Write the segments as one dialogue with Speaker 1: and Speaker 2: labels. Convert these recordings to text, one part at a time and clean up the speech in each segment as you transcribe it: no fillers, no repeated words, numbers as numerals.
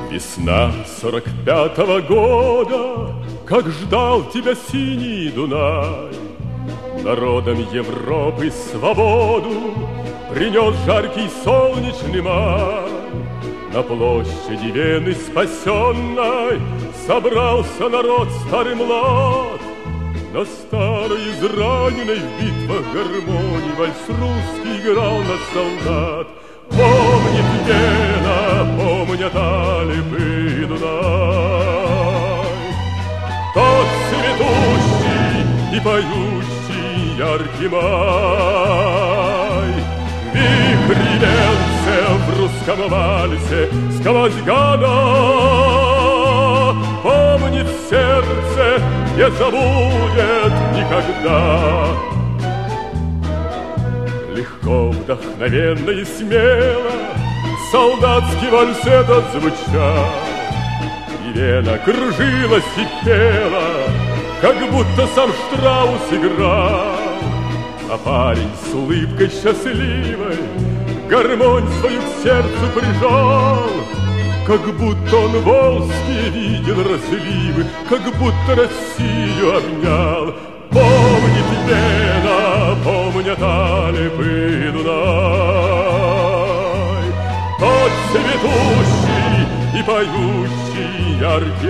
Speaker 1: Весна 45-го года, как ждал тебя синий Дунай, народам Европы свободу принес жаркий солнечный май. На площади Вены спасенной собрался народ старый млад. На старой израненной в битвах гармонии вальс русский играл на солдат. Помнит Вена, помнят Алепы и Дунай, тот цветущий и поющий яркий май. Вихрь венце в русском вальсе сквозь года помнит сердце, не забудет никогда. Легко, вдохновенно и смело солдатский вальс этот звучал, и Вена кружилась и пела, как будто сам Штраус играл. А парень с улыбкой счастливой гармонь свою к сердцу прижал, как будто он волжские видел разливы, как будто Россию обнял. Помнит Вена, помнят Алепы и Дунай, тот цветущий и поющий яркий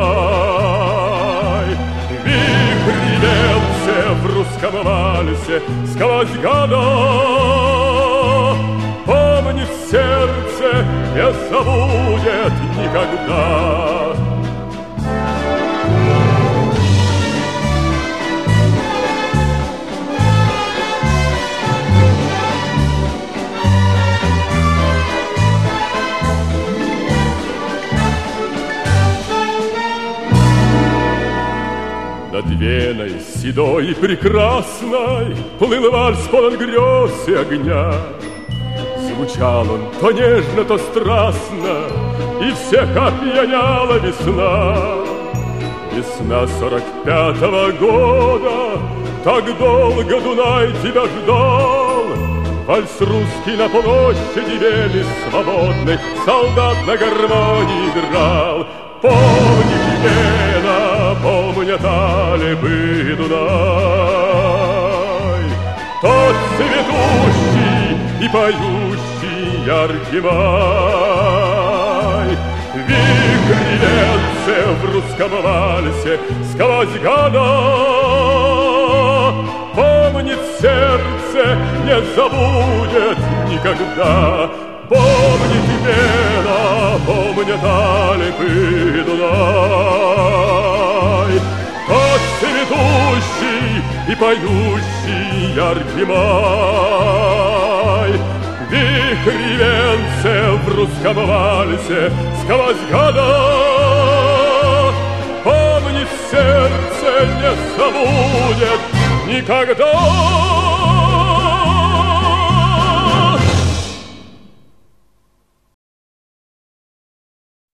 Speaker 1: май. Вихрь венце в русском вальсе сквозь года помнит сердце, не забудет никогда. Над Веной седой и прекрасной плыл вальс полон грез и огня. Звучал он то нежно, то страстно, и всех опьяняла весна. Весна 45-го года, так долго Дунай тебя ждал. Вальс русский на площади Вены свободной солдат на гармонии играл. Помнит Вена, помнят Алепы и Дунай, тот цветущий и поющий яркий май. Вихрь венце в русском вальсе сквозь года помнит сердце, не забудет никогда. Помнит Вена, помнят Алепы и Дунай, тот цветущий и поющий яркий май. Вихрь венце в русском вальсе сквозь года помнит сердце, не забудет никогда.